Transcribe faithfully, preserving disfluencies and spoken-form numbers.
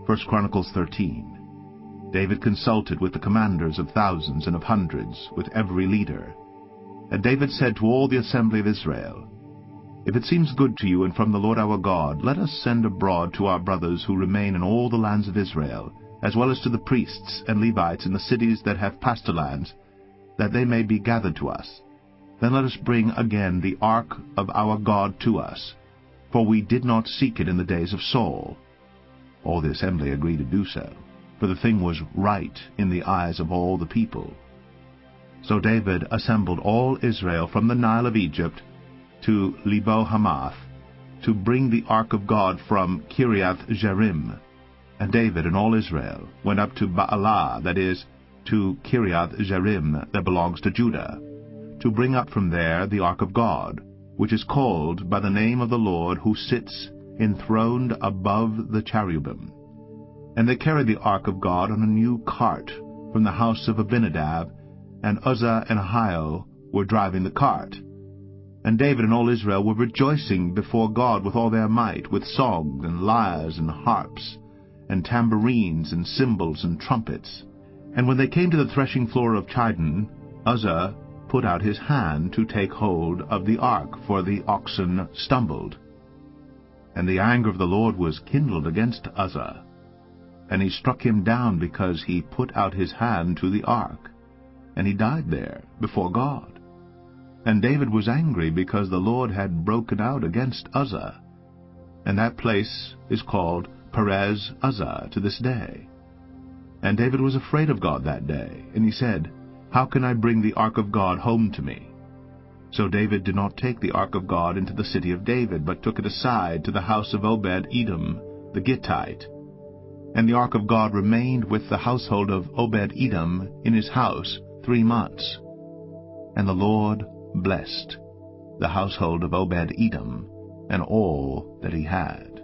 First Chronicles thirteen. David consulted with the commanders of thousands and of hundreds, with every leader. And David said to all the assembly of Israel, If it seems good to you and from the Lord our God, let us send abroad to our brothers who remain in all the lands of Israel, as well as to the priests and Levites in the cities that have pasture lands, that they may be gathered to us. Then let us bring again the ark of our God to us, for we did not seek it in the days of Saul. All the assembly agreed to do so, for the thing was right in the eyes of all the people. So David assembled all Israel from the Nile of Egypt to Lebo-Hamath, to bring the ark of God from Kiriath-Jearim. And David and all Israel went up to Baalah, that is, to Kiriath-Jearim, that belongs to Judah, to bring up from there the ark of God, which is called by the name of the Lord, who sits enthroned above the cherubim. And they carried the ark of God on a new cart from the house of Abinadab, and Uzzah and Ahio were driving the cart. And David and all Israel were rejoicing before God with all their might, with songs and lyres and harps, and tambourines and cymbals and trumpets. And when they came to the threshing floor of Chidon, Uzzah put out his hand to take hold of the ark, for the oxen stumbled. And the anger of the Lord was kindled against Uzzah, and he struck him down because he put out his hand to the ark, and he died there before God. And David was angry because the Lord had broken out against Uzzah, and that place is called Perez Uzzah to this day. And David was afraid of God that day, and he said, How can I bring the ark of God home to me? So David did not take the ark of God into the city of David, but took it aside to the house of Obed-Edom the Gittite. And the ark of God remained with the household of Obed-Edom in his house three months. And the Lord blessed the household of Obed-Edom and all that he had.